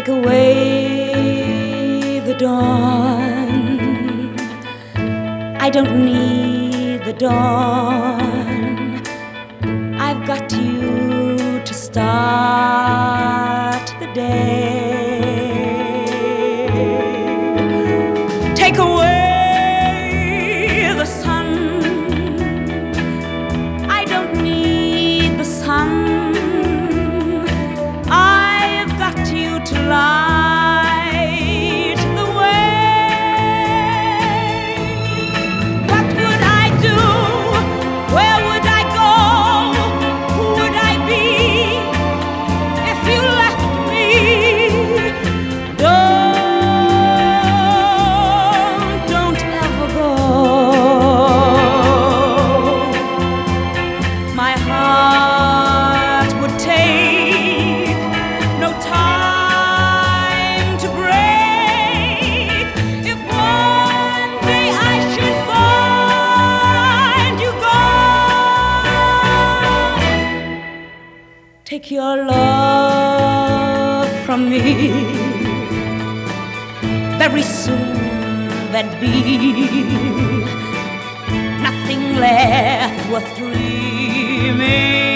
Take away the dawn. I don't need the dawn. I've got you to start the day. Take away the sun. I don't need the sun. I've got you to light the way. What would I do? Where would I go? Who would I be if you left me? Don't ever go. My heart would take no time to break if one day I should find you gone. Take your love from me. Very soon there'd be nothing left worth dreaming.